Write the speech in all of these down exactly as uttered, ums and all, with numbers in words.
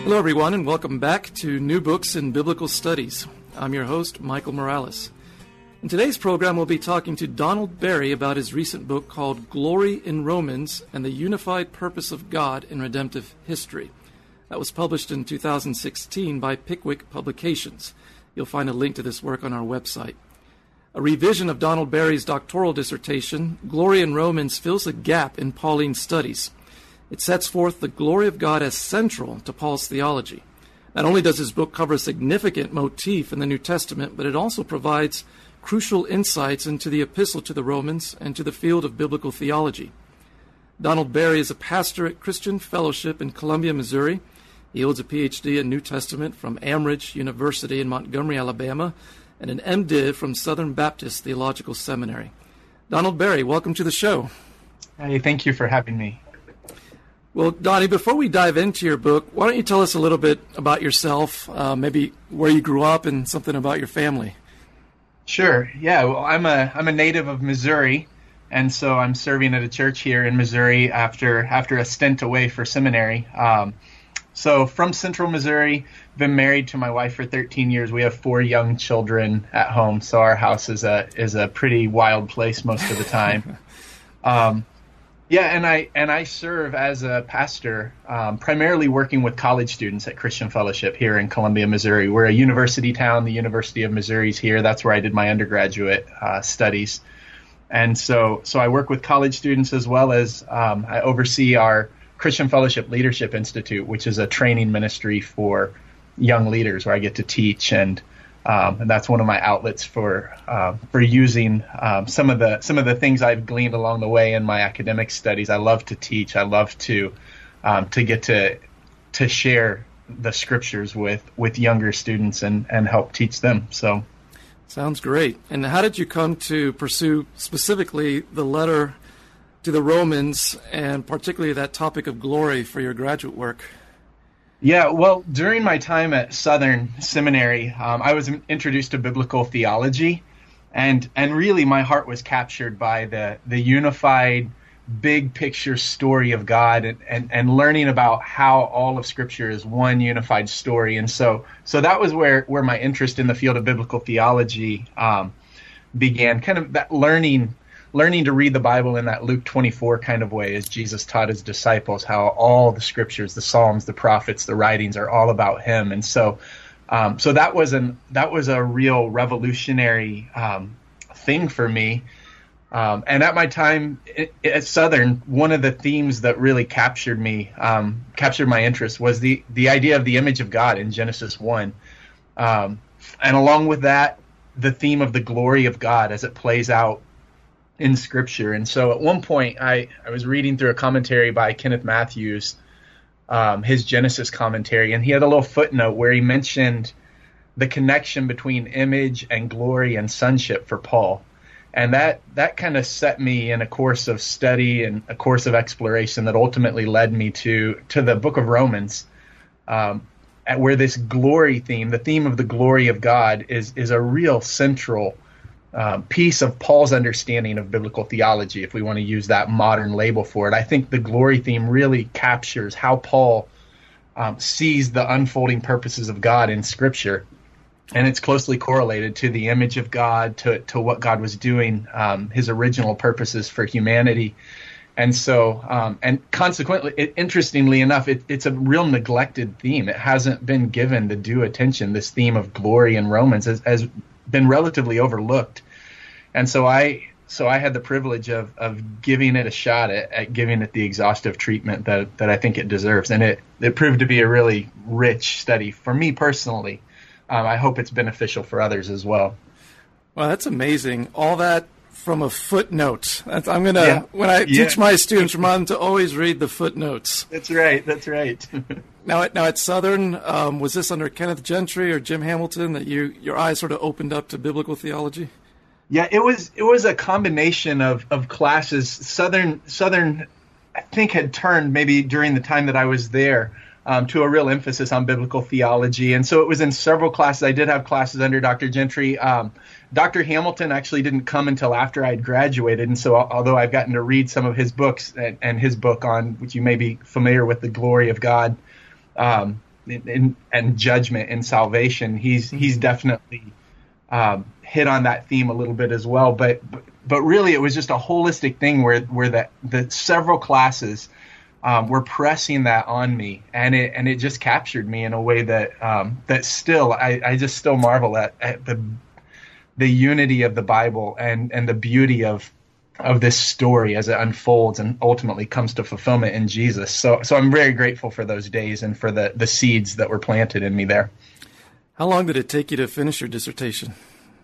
Hello, everyone, and welcome back to New Books in Biblical Studies. I'm your host, Michael Morales. In today's program, we'll be talking to Donald Berry about his recent book called Glory in Romans and the Unified Purpose of God in Redemptive History. That was published in two thousand sixteen by Pickwick Publications. You'll find a link to this work on our website. A revision of Donald Berry's doctoral dissertation, Glory in Romans, fills a gap in Pauline studies. It sets forth the glory of God as central to Paul's theology. Not only does his book cover a significant motif in the New Testament, but it also provides crucial insights into the epistle to the Romans and to the field of biblical theology. Donald Berry is a pastor at Christian Fellowship in Columbia, Missouri. He holds a P H D in New Testament from Amridge University in Montgomery, Alabama, and an M Div from Southern Baptist Theological Seminary. Donald Berry, welcome to the show. Hey, thank you for having me. Well, Donnie, before we dive into your book, why don't you tell us a little bit about yourself, uh, maybe where you grew up and something about your family? Sure. Yeah. Well, I'm a I'm a native of Missouri, and so I'm serving at a church here in Missouri after after a stint away for seminary. Um, so from Central Missouri, been married to my wife for thirteen years. We have four young children at home, so our house is a is a pretty wild place most of the time. um, Yeah, and I and I serve as a pastor, um, primarily working with college students at Christian Fellowship here in Columbia, Missouri. We're a university town. The University of Missouri is here. That's where I did my undergraduate uh, studies. And so so I work with college students as well as um, I oversee our Christian Fellowship Leadership Institute, which is a training ministry for young leaders where I get to teach, and Um, and that's one of my outlets for uh, for using um, some of the some of the things I've gleaned along the way in my academic studies. I love to teach. I love to um, to get to to share the scriptures with, with younger students and, and help teach them. So, sounds great. And how did you come to pursue specifically the letter to the Romans and particularly that topic of glory for your graduate work? Yeah, well, during my time at Southern Seminary, um, I was introduced to biblical theology, and and really my heart was captured by the the unified, big picture story of God, and, and, and learning about how all of Scripture is one unified story. And so so that was where, where my interest in the field of biblical theology um, began, kind of that learning learning to read the Bible in that Luke twenty-four kind of way, as Jesus taught his disciples, how all the scriptures, the Psalms, the prophets, the writings are all about him. And so um, so that was an that was a real revolutionary um, thing for me. Um, and at my time at Southern, one of the themes that really captured me, um, captured my interest, was the, the idea of the image of God in Genesis one. Um, and along with that, the theme of the glory of God as it plays out in Scripture. And so at one point, I, I was reading through a commentary by Kenneth Matthews, um, his Genesis commentary, and he had a little footnote where he mentioned the connection between image and glory and sonship for Paul. And that, that kind of set me in a course of study and a course of exploration that ultimately led me to, to the book of Romans, um, at where this glory theme, the theme of the glory of God, is, is a real central Um, piece of Paul's understanding of biblical theology, if we want to use that modern label for it. I think the glory theme really captures how Paul um, sees the unfolding purposes of God in Scripture, and it's closely correlated to the image of God, to, to what God was doing, um, his original purposes for humanity. And so, um, and consequently, it, interestingly enough, it, it's a real neglected theme. It hasn't been given the due attention. This theme of glory in Romans has, has been relatively overlooked. And so I so I had the privilege of of giving it a shot at, at giving it the exhaustive treatment that, that I think it deserves. And it, it proved to be a really rich study for me personally. Um, I hope it's beneficial for others as well. Well, that's amazing. All that from a footnote. That's, I'm going to, yeah. when I yeah. teach my students, remind them to always read the footnotes. That's right. That's right. Now, at, now at Southern, um, was this under Kenneth Gentry or Jim Hamilton that you your eyes sort of opened up to biblical theology? Yeah, it was it was a combination of, of classes. Southern Southern, I think, had turned maybe during the time that I was there um, to a real emphasis on biblical theology, and so it was in several classes. I did have classes under Doctor Gentry. Um, Doctor Hamilton actually didn't come until after I'd graduated, and so although I've gotten to read some of his books and, and his book on, which you may be familiar with, The Glory of God. Um, in, in, and judgment and salvation. He's he's definitely um, hit on that theme a little bit as well. But but really, it was just a holistic thing where where the the several classes um, were pressing that on me, and it and it just captured me in a way that um, that still I, I just still marvel at, at the the unity of the Bible and and the beauty of of this story as it unfolds and ultimately comes to fulfillment in Jesus. So so I'm very grateful for those days and for the, the seeds that were planted in me there. How long did it take you to finish your dissertation?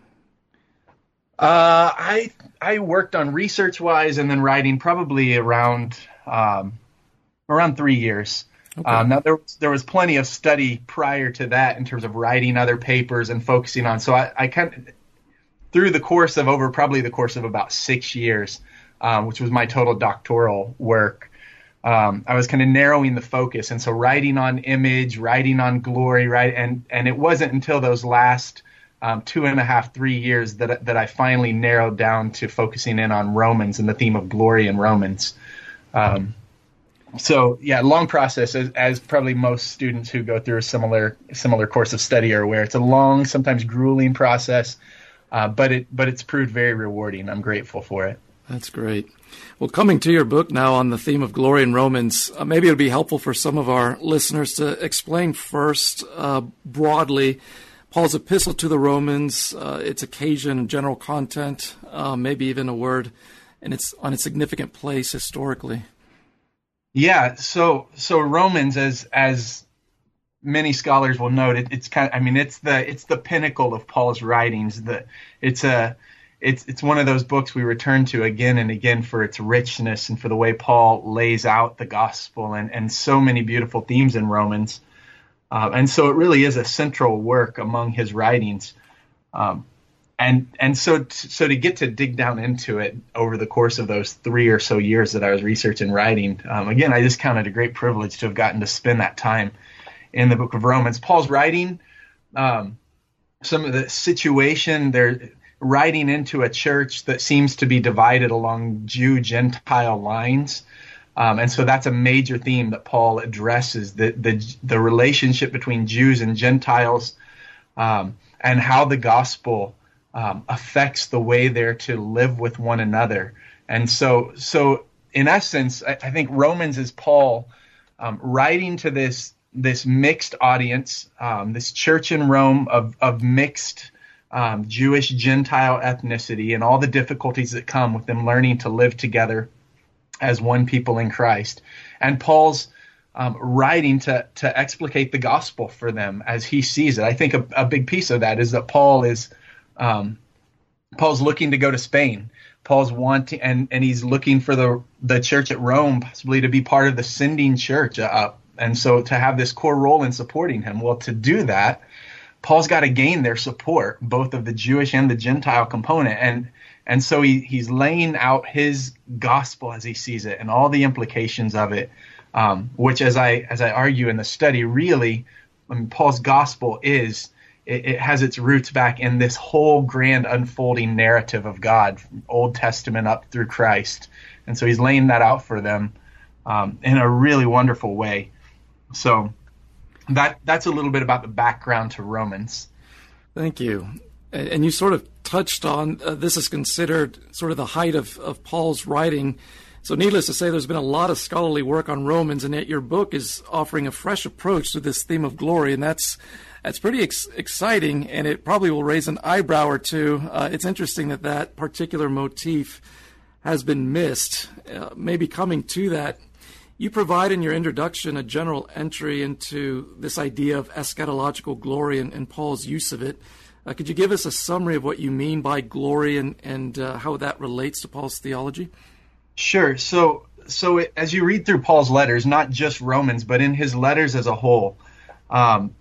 Uh, I I worked on research-wise and then writing probably around um, around three years. Okay. Um, now, there was, there was plenty of study prior to that in terms of writing other papers and focusing on. So I, I kind of... through the course of over probably the course of about six years, um, which was my total doctoral work, um, I was kind of narrowing the focus. And so writing on image, writing on glory, right? And, and it wasn't until those last um, two and a half, three years that, that I finally narrowed down to focusing in on Romans and the theme of glory in Romans. Um, so, yeah, long process, as, as probably most students who go through a similar, similar course of study are aware. It's a long, sometimes grueling process. Uh, but it but it's proved very rewarding. I'm grateful for it. That's great. Well, coming to your book now on the theme of glory in Romans, uh, maybe it would be helpful for some of our listeners to explain first uh, broadly Paul's epistle to the Romans, uh, its occasion and general content, uh, maybe even a word, and it's on its significant place historically. Yeah. So so Romans, as as many scholars will note, it, it's kind of, I mean, it's the it's the pinnacle of Paul's writings. The it's a it's it's one of those books we return to again and again for its richness and for the way Paul lays out the gospel and and so many beautiful themes in Romans. Uh, and so it really is a central work among his writings. Um, and and so t- so to get to dig down into it over the course of those three or so years that I was researching writing, um, again, I just count it a great privilege to have gotten to spend that time in the book of Romans. Paul's writing um, some of the situation, they're writing into a church that seems to be divided along Jew-Gentile lines. Um, and so that's a major theme that Paul addresses, the the, the relationship between Jews and Gentiles, um, and how the gospel um, affects the way they're to live with one another. And so, so in essence, I, I think Romans is Paul um, writing to this this mixed audience, um, this church in Rome of, of mixed um, Jewish Gentile ethnicity and all the difficulties that come with them learning to live together as one people in Christ. And Paul's um, writing to, to explicate the gospel for them as he sees it. I think a, a big piece of that is that Paul is um, Paul's looking to go to Spain. Paul's wanting, and, and he's looking for the the church at Rome possibly to be part of the sending church uh, And so to have this core role in supporting him, well, to do that, Paul's got to gain their support, both of the Jewish and the Gentile component. And and so he, he's laying out his gospel as he sees it and all the implications of it, um, which, as I as I argue in the study, really, I mean, Paul's gospel is, it, it has its roots back in this whole grand unfolding narrative of God, from Old Testament up through Christ. And so he's laying that out for them um, in a really wonderful way. So that that's a little bit about the background to Romans. Thank you. And you sort of touched on, uh, this is considered sort of the height of, of Paul's writing. So needless to say, there's been a lot of scholarly work on Romans, and yet your book is offering a fresh approach to this theme of glory, and that's that's pretty ex- exciting, and it probably will raise an eyebrow or two. Uh, it's interesting that that particular motif has been missed. Uh, maybe coming to that, you provide in your introduction a general entry into this idea of eschatological glory and, and Paul's use of it. Uh, could you give us a summary of what you mean by glory and, and uh, how that relates to Paul's theology? Sure. So, so it, as you read through Paul's letters, not just Romans, but in his letters as a whole, um,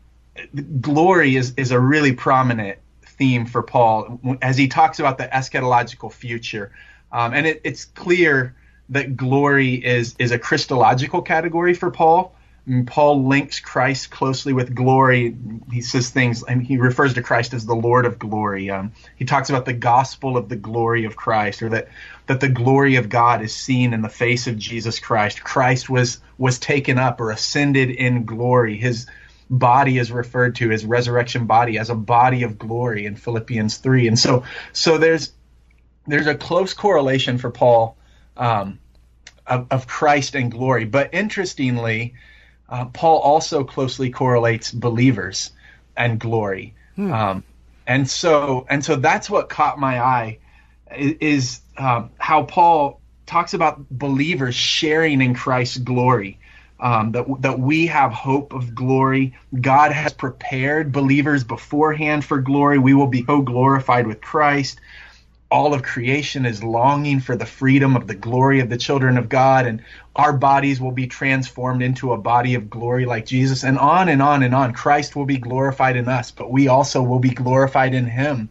glory is, is a really prominent theme for Paul as he talks about the eschatological future. Um, and it, it's clear that glory is is a Christological category for Paul. I mean, Paul links Christ closely with glory. He says things, and he refers to Christ as the Lord of glory. Um, he talks about the gospel of the glory of Christ, or that that the glory of God is seen in the face of Jesus Christ. Christ was was taken up or ascended in glory. His body is referred to, his resurrection body, as a body of glory in Philippians three. And so so there's there's a close correlation for Paul um, of, of Christ and glory. But interestingly, uh, Paul also closely correlates believers and glory. Hmm. Um, and so and so that's what caught my eye, is, is um, how Paul talks about believers sharing in Christ's glory. Um, that that we have hope of glory. God has prepared believers beforehand for glory. We will be co-glorified with Christ. All of creation is longing for the freedom of the glory of the children of God, and our bodies will be transformed into a body of glory like Jesus, and on and on and on. Christ will be glorified in us, but we also will be glorified in him,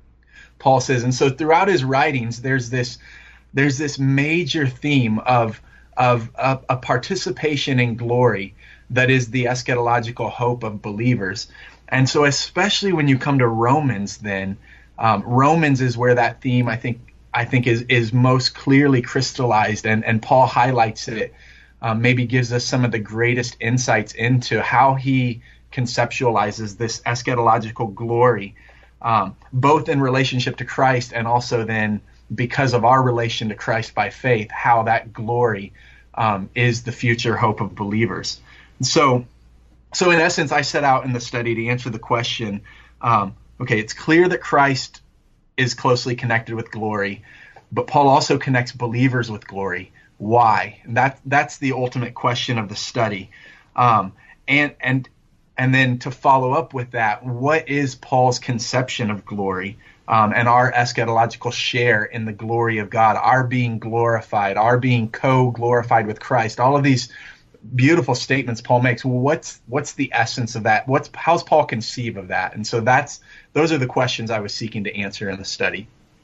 Paul says. And so throughout his writings, there's this there's this major theme of of a, a participation in glory that is the eschatological hope of believers. And so especially when you come to Romans, then um, Romans is where that theme I think I think is is most clearly crystallized, and, and Paul highlights it, um, maybe gives us some of the greatest insights into how he conceptualizes this eschatological glory, um, both in relationship to Christ and also then because of our relation to Christ by faith, how that glory um, is the future hope of believers. So, so in essence, I set out in the study to answer the question, um, okay, it's clear that Christ is closely connected with glory, but Paul also connects believers with glory. Why? And that, that's the ultimate question of the study. Um, and, and, and then to follow up with that, what is Paul's conception of glory? Um, and our eschatological share in the glory of God, our being glorified, our being co-glorified with Christ, all of these beautiful statements Paul makes. Well, what's what's the essence of that? What's how's Paul conceive of that? And so that's those are the questions I was seeking to answer in the study.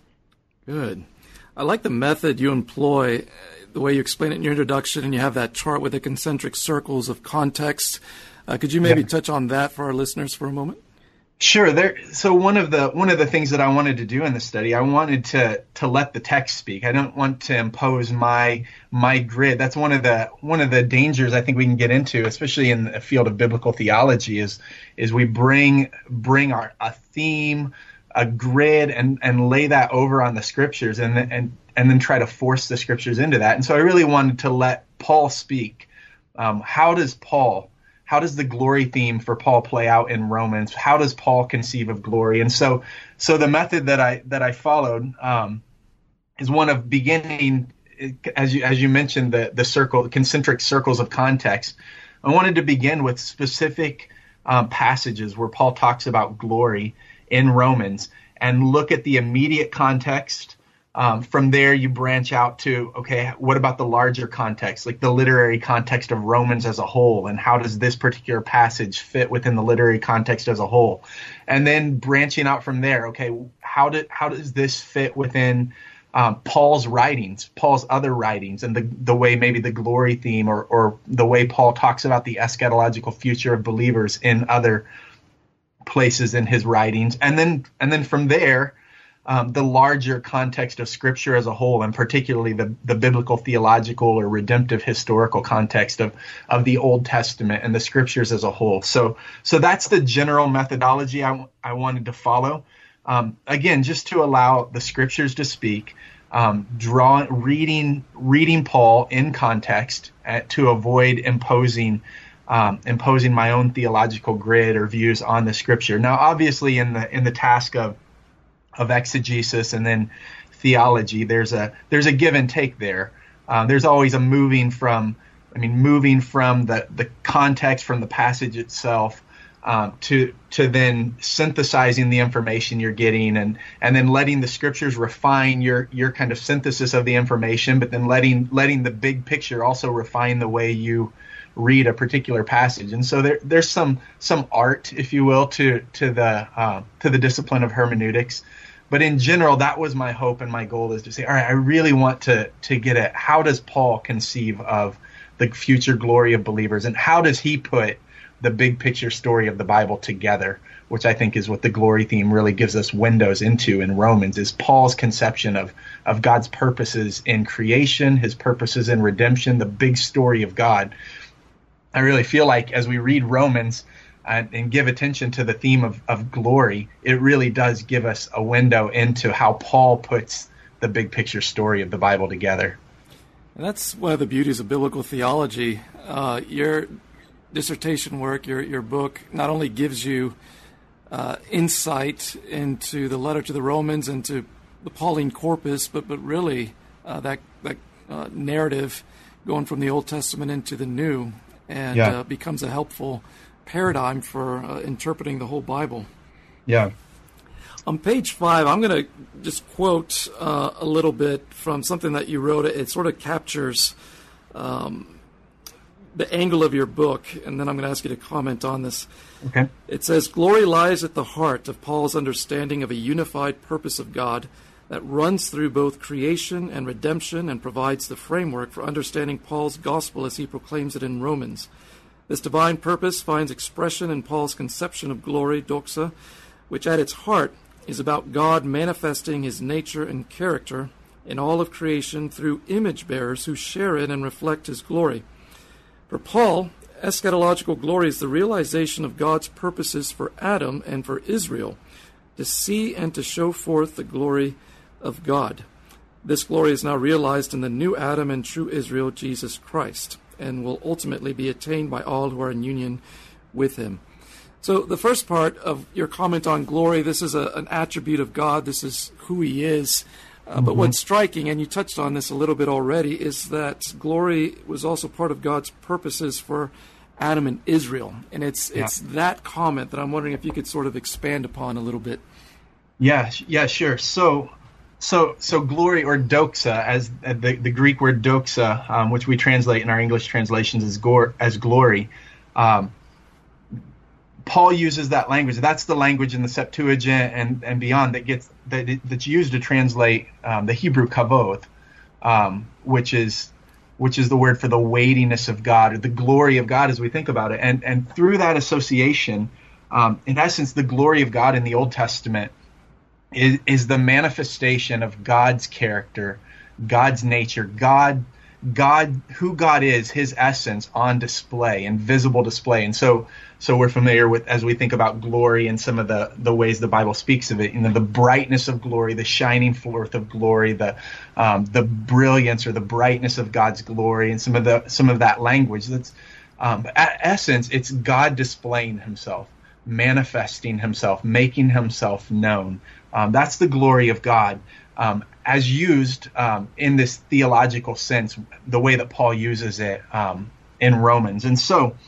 Good. I like the method you employ, the way you explain it in your introduction, and you have that chart with the concentric circles of context. Uh, could you maybe yeah. touch on that for our listeners for a moment? Sure. There. So one of the one of the things that I wanted to do in the study, I wanted to to let the text speak. I don't want to impose my my grid. That's one of the one of the dangers I think we can get into, especially in the field of biblical theology, is is we bring bring our a theme, a grid, and and lay that over on the scriptures, and and and then try to force the scriptures into that. And so I really wanted to let Paul speak. Um, how does Paul How does the glory theme for Paul play out in Romans? How does Paul conceive of glory? And so, so the method that I that I followed um, is one of beginning, as you as you mentioned, the the circle, concentric circles of context. I wanted to begin with specific um, passages where Paul talks about glory in Romans, and look at the immediate context. Um, from there, you branch out to, okay, what about the larger context, like the literary context of Romans as a whole, and how does this particular passage fit within the literary context as a whole? And then branching out from there, okay, how did how does this fit within um, Paul's writings, Paul's other writings, and the the way maybe the glory theme or or the way Paul talks about the eschatological future of believers in other places in his writings, and then and then from there. Um, the larger context of Scripture as a whole, and particularly the, the biblical, theological, or redemptive historical context of, of the Old Testament and the Scriptures as a whole. So so that's the general methodology I, I wanted to follow. Um, again, just to allow the Scriptures to speak, um, draw, reading reading Paul in context at, to avoid imposing um, imposing my own theological grid or views on the Scripture. Now, obviously, in the in the task of of exegesis and then theology, there's a there's a give and take there. Uh, there's always a moving from, I mean, moving from the, the context from the passage itself um, to to then synthesizing the information you're getting, and and then letting the scriptures refine your your kind of synthesis of the information, but then letting letting the big picture also refine the way you read a particular passage. And so there there's some some art, if you will, to to the uh, to the discipline of hermeneutics. But in general, that was my hope and my goal, is to say, all right, I really want to to get at how does Paul conceive of the future glory of believers, and how does he put the big picture story of the Bible together, which I think is what the glory theme really gives us windows into in Romans, is Paul's conception of, of God's purposes in creation, his purposes in redemption, the big story of God. I really feel like as we read Romans, and, and give attention to the theme of, of glory, it really does give us a window into how Paul puts the big picture story of the Bible together. And that's one of the beauties of biblical theology. Uh, your dissertation work, your your book, not only gives you uh, insight into the letter to the Romans and to the Pauline corpus, but but really uh, that that uh, narrative going from the Old Testament into the New, and yeah. uh, becomes a helpful paradigm for uh, interpreting the whole Bible. Yeah. On page five, I'm going to just quote uh, a little bit from something that you wrote. It sort of captures um, the angle of your book, and then I'm going to ask you to comment on this. Okay. It says, "Glory lies at the heart of Paul's understanding of a unified purpose of God that runs through both creation and redemption and provides the framework for understanding Paul's gospel as he proclaims it in Romans. This divine purpose finds expression in Paul's conception of glory, doxa, which at its heart is about God manifesting his nature and character in all of creation through image bearers who share in and reflect his glory. For Paul, eschatological glory is the realization of God's purposes for Adam and for Israel, to see and to show forth the glory of God. This glory is now realized in the new Adam and true Israel, Jesus Christ, and will ultimately be attained by all who are in union with him." So the first part of your comment on glory, this is a, an attribute of God. This is who he is. Uh, mm-hmm. But what's striking, and you touched on this a little bit already, is that glory was also part of God's purposes for Adam and Israel. And it's yeah. it's that comment that I'm wondering if you could sort of expand upon a little bit. Yeah, yeah, sure. So so so glory, or doxa, as uh, the, the Greek word doxa, um, which we translate in our English translations as, gore, as glory, um, Paul uses that language. That's the language in the Septuagint and, and beyond that gets that it, that's used to translate um, the Hebrew kavod, um, which is which is the word for the weightiness of God, or the glory of God as we think about it. And and through that association, um, in essence, the glory of God in the Old Testament is, is the manifestation of God's character, God's nature, God. God, who God is, his essence on display, in visible display. And so so we're familiar with, as we think about glory and some of the, the ways the Bible speaks of it, you know, the brightness of glory, the shining forth of glory, the um, the brilliance or the brightness of God's glory, and some of the some of that language. That's um, at essence, it's God displaying himself, manifesting himself, making himself known. Um, that's the glory of God. Um, as used um, in this theological sense, the way that Paul uses it um, in Romans. And so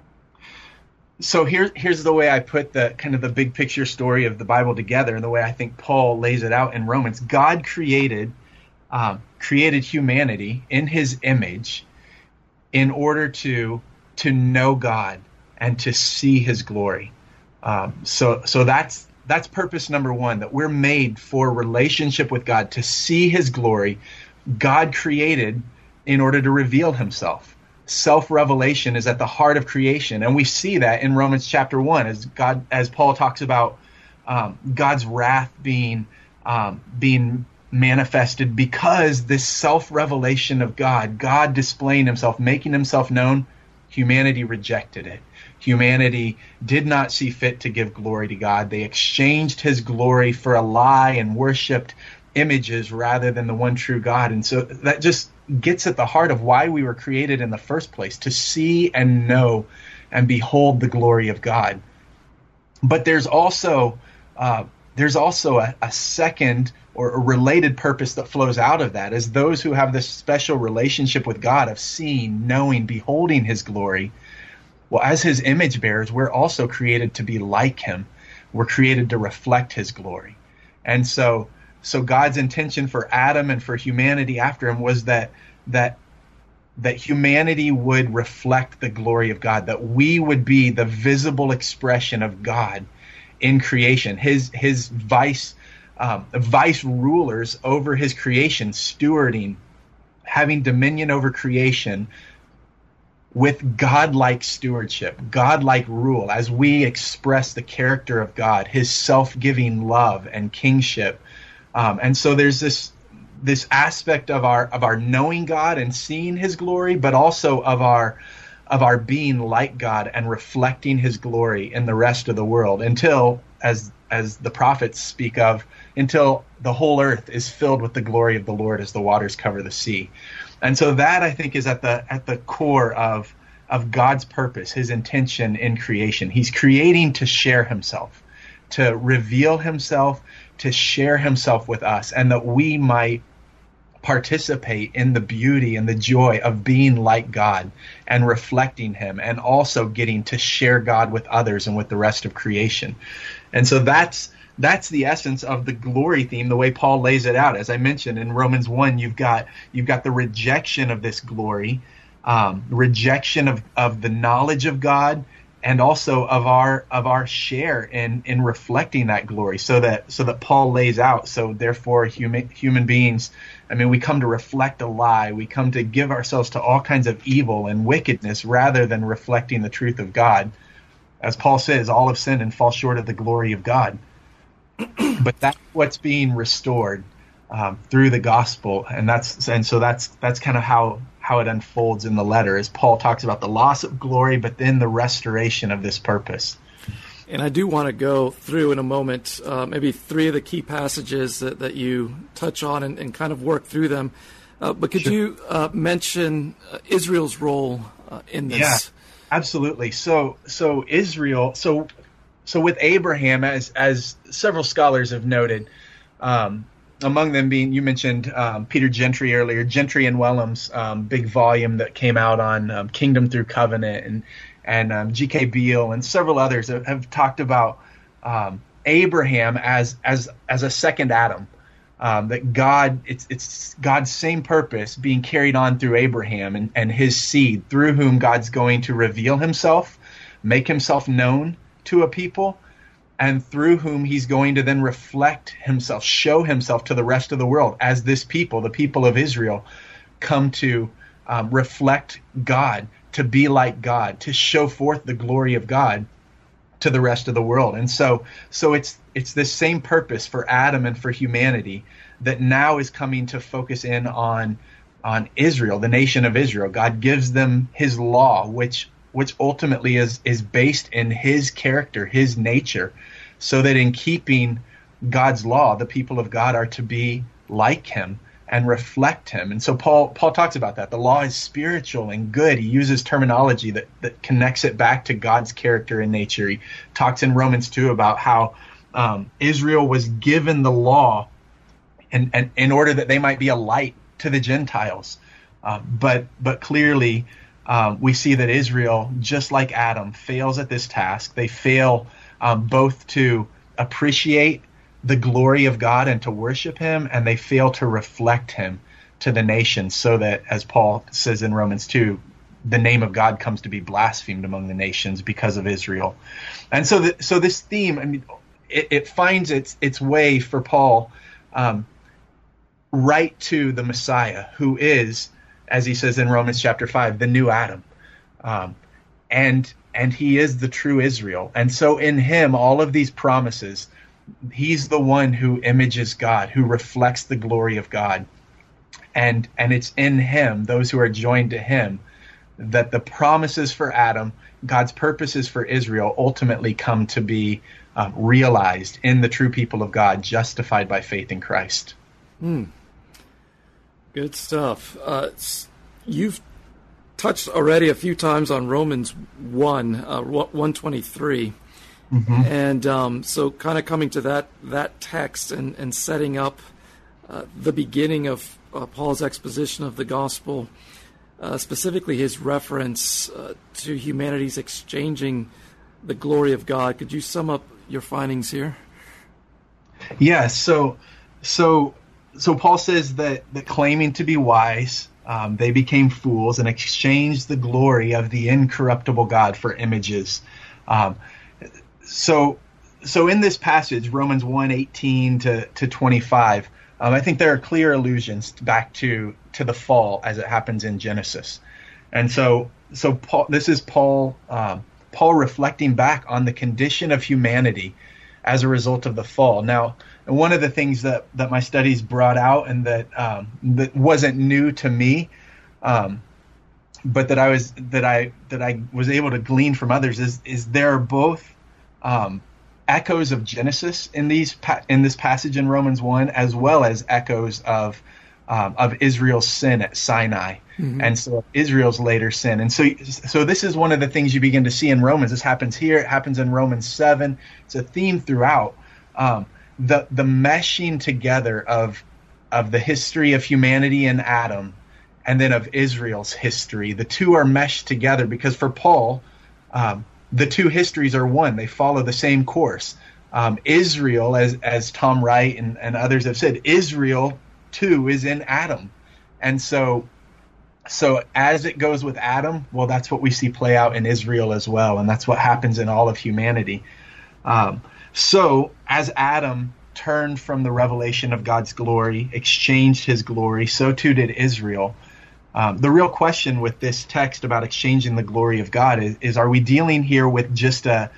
so here, here's the way I put the kind of the big picture story of the Bible together, and the way I think Paul lays it out in Romans. God created um, created humanity in his image in order to to know God and to see his glory. Um, so so that's That's purpose number one, that we're made for relationship with God, to see his glory. God created in order to reveal himself. Self-revelation is at the heart of creation. And we see that in Romans chapter one, as God, as Paul talks about um, God's wrath being um, being manifested because this self-revelation of God, God displaying himself, making himself known, humanity rejected it. Humanity did not see fit to give glory to God. They exchanged his glory for a lie and worshipped images rather than the one true God. And so that just gets at the heart of why we were created in the first place, to see and know and behold the glory of God. But there's also uh, there's also a, a second or a related purpose that flows out of that, as those who have this special relationship with God of seeing, knowing, beholding his glory. Well, as his image bearers, we're also created to be like him. We're created to reflect his glory. And so so God's intention for Adam and for humanity after him was that that that humanity would reflect the glory of God, that we would be the visible expression of God in creation, his his vice um, vice rulers over his creation, stewarding, having dominion over creation, with godlike stewardship, godlike rule, as we express the character of God, his self-giving love and kingship. Um, and so there's this this aspect of our of our knowing God and seeing his glory, but also of our of our being like God and reflecting his glory in the rest of the world until, as as the prophets speak of, until the whole earth is filled with the glory of the Lord as the waters cover the sea. And so that, I think, is at the at the core of of God's purpose, his intention in creation. He's creating to share himself, to reveal himself, to share himself with us, and that we might participate in the beauty and the joy of being like God and reflecting him, and also getting to share God with others and with the rest of creation. And so that's that's the essence of the glory theme, the way Paul lays it out. As I mentioned in Romans one, you've got you've got the rejection of this glory, um, rejection of, of the knowledge of God, and also of our of our share in in reflecting that glory. So that so that Paul lays out. So therefore, human human beings, I mean, we come to reflect a lie. We come to give ourselves to all kinds of evil and wickedness rather than reflecting the truth of God. As Paul says, all have sinned and fall short of the glory of God. But that's what's being restored um, through the gospel, and that's and so that's that's kind of how how it unfolds in the letter, as Paul talks about the loss of glory, but then the restoration of this purpose. And I do want to go through in a moment uh, maybe three of the key passages that, that you touch on and, and kind of work through them. Uh, but could sure. you uh, mention uh, Israel's role uh, in this? Yeah, absolutely. So so Israel, so so with Abraham, as as several scholars have noted, um, among them being, you mentioned um, Peter Gentry earlier, Gentry and Wellham's um, big volume that came out on um, Kingdom Through Covenant, and and um, G K Beale and several others have, have talked about um, Abraham as as as a second Adam. Um, that God, it's it's God's same purpose being carried on through Abraham and, and his seed, through whom God's going to reveal himself, make himself known to a people, and through whom he's going to then reflect himself, show himself to the rest of the world as this people, the people of Israel, come to um, reflect God, to be like God, to show forth the glory of God to the rest of the world. And so so it's it's this same purpose for Adam and for humanity that now is coming to focus in on on Israel, the nation of Israel. God gives them his law, which which ultimately is is based in his character, his nature, so that in keeping God's law, the people of God are to be like him and reflect him. And so Paul Paul talks about that. The law is spiritual and good. He uses terminology that, that connects it back to God's character and nature. He talks in Romans two about how um, Israel was given the law and, and in order that they might be a light to the Gentiles. Uh, but but clearly um, we see that Israel, just like Adam, fails at this task. They fail um, both to appreciate the glory of God and to worship him, and they fail to reflect him to the nations, so that, as Paul says in Romans two, the name of God comes to be blasphemed among the nations because of Israel. And so the, so this theme, I mean, it, it finds its its way for Paul um, right to the Messiah, who is, as he says in Romans chapter five, the new Adam. Um, and and he is the true Israel. And so in him, all of these promises, he's the one who images God, who reflects the glory of God. And and it's in him, those who are joined to him, that the promises for Adam, God's purposes for Israel, ultimately come to be uh, realized in the true people of God, justified by faith in Christ. Hmm. Good stuff. Uh, you've touched already a few times on Romans one, uh, one twenty-three. Mm-hmm. And um, so kind of coming to that that text and, and setting up uh, the beginning of uh, Paul's exposition of the gospel, uh, specifically his reference uh, to humanity's exchanging the glory of God. Could you sum up your findings here? Yeah, so so so Paul says that, that claiming to be wise, um, they became fools and exchanged the glory of the incorruptible God for images. Um, So, so in this passage, Romans one eighteen to to twenty-five, um, I think there are clear allusions back to to the fall as it happens in Genesis, and so so Paul, this is Paul um, Paul reflecting back on the condition of humanity as a result of the fall. Now, one of the things that that my studies brought out and that um, that wasn't new to me, um, but that I was that I that I was able to glean from others is is there are both um, echoes of Genesis in these pa- in this passage in Romans one, as well as echoes of um, of Israel's sin at Sinai, mm-hmm. and so Israel's later sin. And so so this is one of the things you begin to see in Romans. This happens here. It happens in Romans seven. It's a theme throughout. Um, the the meshing together of of the history of humanity and Adam, and then of Israel's history. The two are meshed together because for Paul, um, the two histories are one. They follow the same course. Um, Israel, as as Tom Wright and, and others have said, Israel too is in Adam. And so so as it goes with Adam, well, that's what we see play out in Israel as well. And that's what happens in all of humanity. Um, so as Adam turned from the revelation of God's glory, exchanged his glory, so too did Israel. Um, the real question with this text about exchanging the glory of God is, is are we dealing here with just a,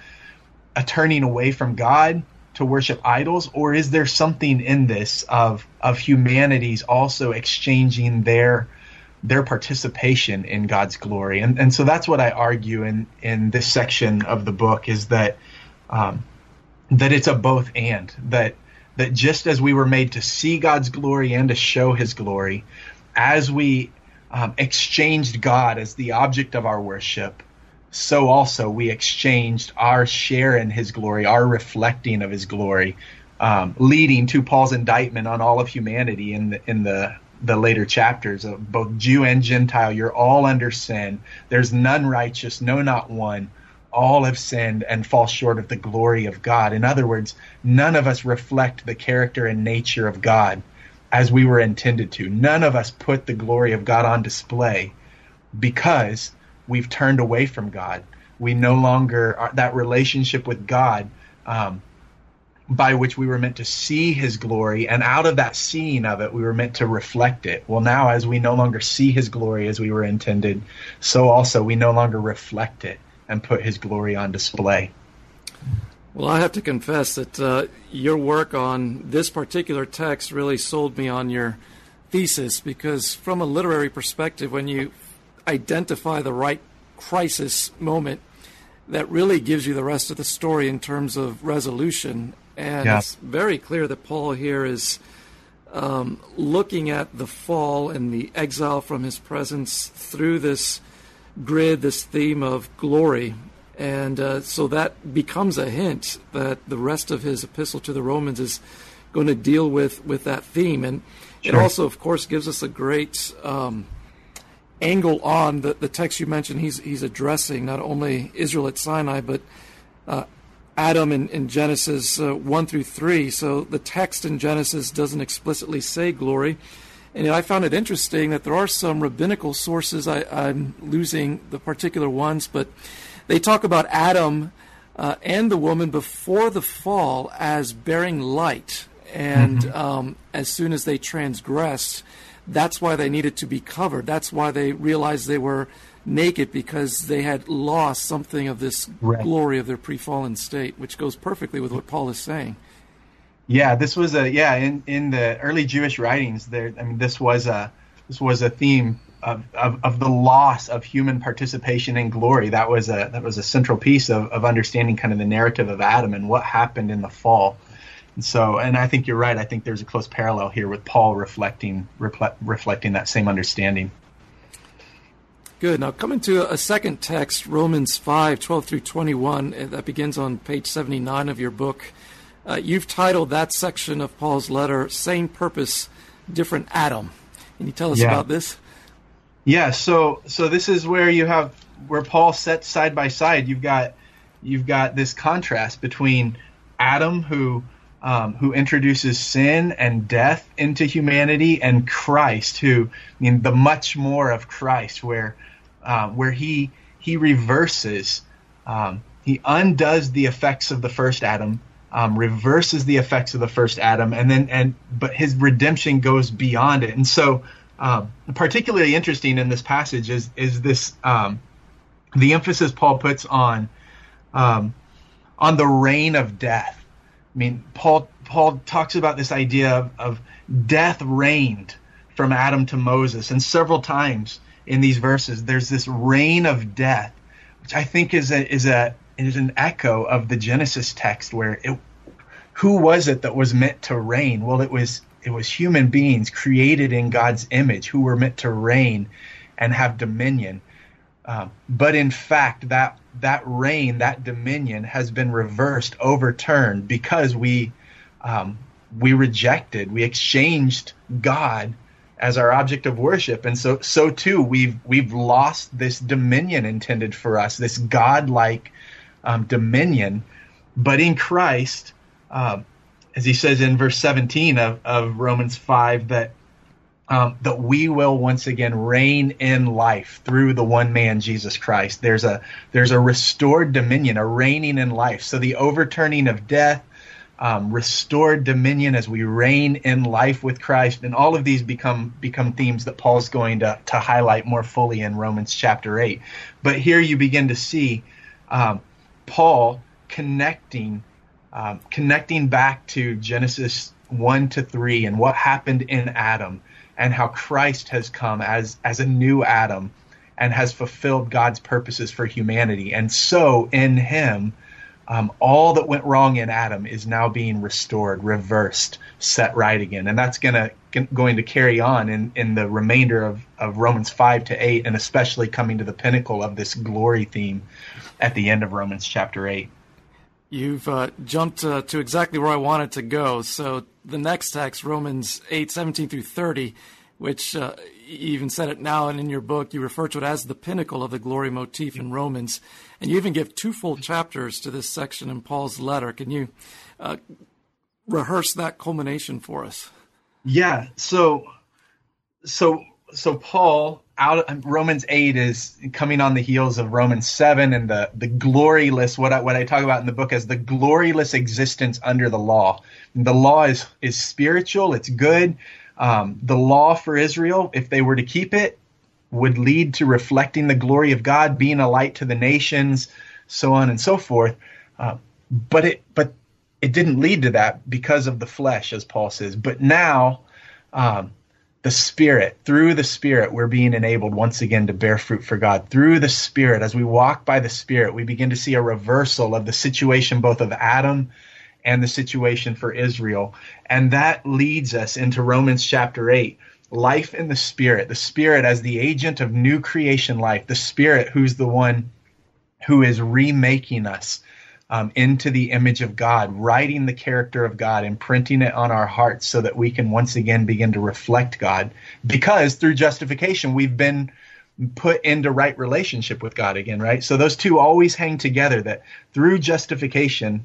a turning away from God to worship idols, or is there something in this of of humanity's also exchanging their their participation in God's glory? And and so that's what I argue in, in this section of the book, is that um, that it's a both and, that that just as we were made to see God's glory and to show his glory, as we um, exchanged God as the object of our worship, so also we exchanged our share in his glory, our reflecting of his glory, um, leading to Paul's indictment on all of humanity in the in the the later chapters of both Jew and Gentile. You're all under sin. There's none righteous, no, not one. All have sinned and fall short of the glory of God. In other words, none of us reflect the character and nature of God as we were intended to. None of us put the glory of God on display because we've turned away from God. We no longer are that relationship with God um, by which we were meant to see his glory, and out of that seeing of it, we were meant to reflect it. Well, now as we no longer see his glory as we were intended, so also we no longer reflect it and put his glory on display. Well, I have to confess that uh, your work on this particular text really sold me on your thesis, because from a literary perspective, when you identify the right crisis moment, that really gives you the rest of the story in terms of resolution. And yeah. It's very clear that Paul here is um, looking at the fall and the exile from his presence through this grid, this theme of glory. And uh, so that becomes a hint that the rest of his epistle to the Romans is going to deal with, with that theme. And sure. It also, of course, gives us a great um, angle on the, the text you mentioned. He's he's addressing not only Israel at Sinai, but uh, Adam in, in Genesis uh, one through three. So the text in Genesis doesn't explicitly say glory. And I found it interesting that there are some rabbinical sources, I, I'm losing the particular ones, but they talk about Adam uh, and the woman before the fall as bearing light. And mm-hmm. um, as soon as they transgressed, that's why they needed to be covered. That's why they realized they were naked, because they had lost something of this right. glory of their pre-fallen state, which goes perfectly with what Paul is saying. Yeah, this was a yeah in, in the early Jewish writings. There, I mean, this was a this was a theme of, of, of the loss of human participation in glory. That was a that was a central piece of, of understanding kind of the narrative of Adam and what happened in the fall. And so, and I think you're right. I think there's a close parallel here with Paul reflecting reflect, reflecting that same understanding. Good. Now, coming to a second text, Romans five, twelve through twenty-one, that begins on page seventy-nine of your book. Uh, you've titled that section of Paul's letter, Same Purpose, Different Adam. Can you tell us yeah. about this? Yeah, so so this is where you have, where Paul sets side by side, you've got you've got this contrast between Adam, who um, who introduces sin and death into humanity, and Christ, who, I mean, the much more of Christ, where um, where he he reverses, um, he undoes the effects of the first Adam, um, reverses the effects of the first Adam, and then and but his redemption goes beyond it. And so, um, particularly interesting in this passage is is this um, the emphasis Paul puts on um, on the reign of death. I mean, Paul Paul talks about this idea of, of death reigned from Adam to Moses, and several times in these verses, there's this reign of death, which I think is a is a is an echo of the Genesis text, where it, who was it that was meant to reign? Well, it was it was human beings created in God's image who were meant to reign and have dominion. Um, but in fact, that that reign, that dominion, has been reversed, overturned, because we um, we rejected, we exchanged God as our object of worship, and so so too we've we've lost this dominion intended for us, this God-like um, dominion. But in Christ, uh, as he says in verse seventeen of, of Romans five, that um, that we will once again reign in life through the one man, Jesus Christ. There's a there's a restored dominion, a reigning in life. So the overturning of death, um, restored dominion as we reign in life with Christ, and all of these become become themes that Paul's going to to highlight more fully in Romans chapter eight. But here you begin to see um, Paul connecting. Um, connecting back to Genesis one to three and what happened in Adam, and how Christ has come as as a new Adam and has fulfilled God's purposes for humanity. And so in him, um, all that went wrong in Adam is now being restored, reversed, set right again. And that's gonna going to carry on in, in the remainder of, of Romans five to eight, and especially coming to the pinnacle of this glory theme at the end of Romans chapter eight. You've uh, jumped uh, to exactly where I wanted to go. So the next text, Romans eight, seventeen through thirty, which uh, you even said it now, and in your book you refer to it as the pinnacle of the glory motif in Romans. And you even give two full chapters to this section in Paul's letter. Can you uh, rehearse that culmination for us? Yeah, so so so Paul, out of, Romans eight is coming on the heels of Romans seven and the the gloryless, what I, what I talk about in the book as the gloryless existence under the law. The law is is spiritual, it's good. Um, the law for Israel, if they were to keep it, would lead to reflecting the glory of God, being a light to the nations, so on and so forth. Uh, but it but it didn't lead to that because of the flesh, as Paul says. But now, um, the Spirit, through the Spirit, we're being enabled once again to bear fruit for God. Through the Spirit, as we walk by the Spirit, we begin to see a reversal of the situation both of Adam and the situation for Israel. And that leads us into Romans chapter eight. Life in the Spirit, the Spirit as the agent of new creation life, the Spirit who's the one who is remaking us Um, into the image of God, writing the character of God, imprinting it on our hearts so that we can once again begin to reflect God. Because through justification, we've been put into right relationship with God again, right? So those two always hang together, that through justification,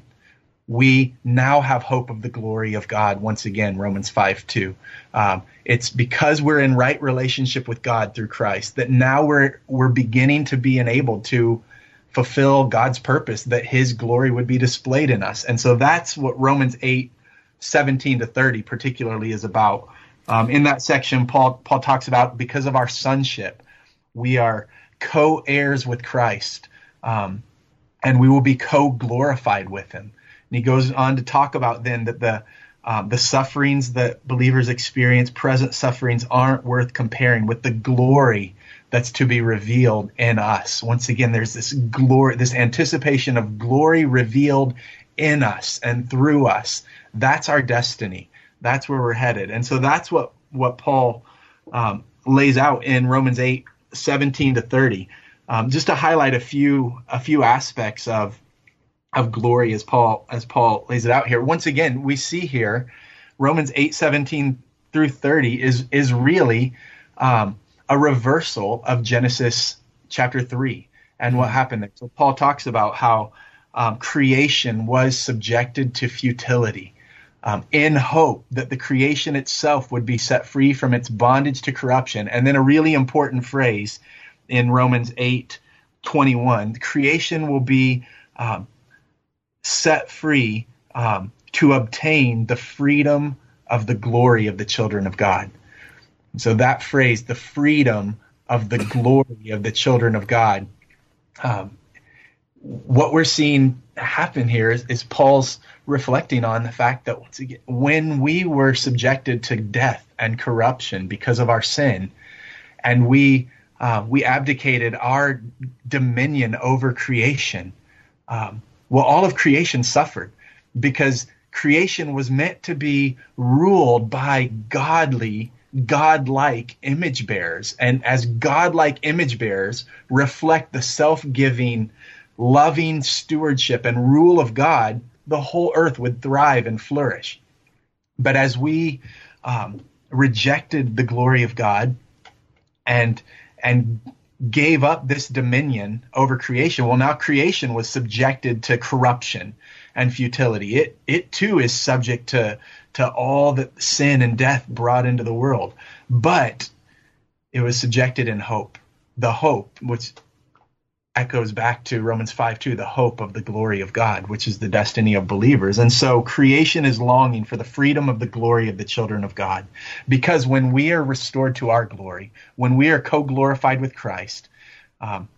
we now have hope of the glory of God once again, Romans five two. Um, it's because we're in right relationship with God through Christ that now we're we're beginning to be enabled to fulfill God's purpose, that his glory would be displayed in us. And so that's what Romans eight, seventeen to thirty particularly is about. Um, in that section, Paul Paul talks about because of our sonship, we are co-heirs with Christ, um, and we will be co-glorified with him. And he goes on to talk about then that the um, the sufferings that believers experience, present sufferings, aren't worth comparing with the glory that's to be revealed in us. Once again, there's this glory, this anticipation of glory revealed in us and through us. That's our destiny. That's where we're headed. And so that's what, what Paul um, lays out in Romans eight, seventeen to thirty. Um, just to highlight a few a few aspects of of glory as Paul as Paul lays it out here. Once again, we see here Romans eight, seventeen through thirty is is really um, a reversal of Genesis chapter three and what happened there. So Paul talks about how um, creation was subjected to futility um, in hope that the creation itself would be set free from its bondage to corruption. And then a really important phrase in Romans eight twenty-one, creation will be um, set free um, to obtain the freedom of the glory of the children of God. So that phrase, the freedom of the glory of the children of God, um, what we're seeing happen here is, is Paul's reflecting on the fact that once again, when we were subjected to death and corruption because of our sin, and we uh, we abdicated our dominion over creation, um, well, all of creation suffered, because creation was meant to be ruled by godly, godlike image bearers. And as godlike image bearers reflect the self-giving, loving stewardship and rule of God, the whole earth would thrive and flourish. But as we um, rejected the glory of God and and gave up this dominion over creation, well, now creation was subjected to corruption and futility. It it too is subject to to all that sin and death brought into the world, but it was subjected in hope. The hope, which echoes back to Romans five two, the hope of the glory of God, which is the destiny of believers. And so creation is longing for the freedom of the glory of the children of God. Because when we are restored to our glory, when we are co-glorified with Christ, um,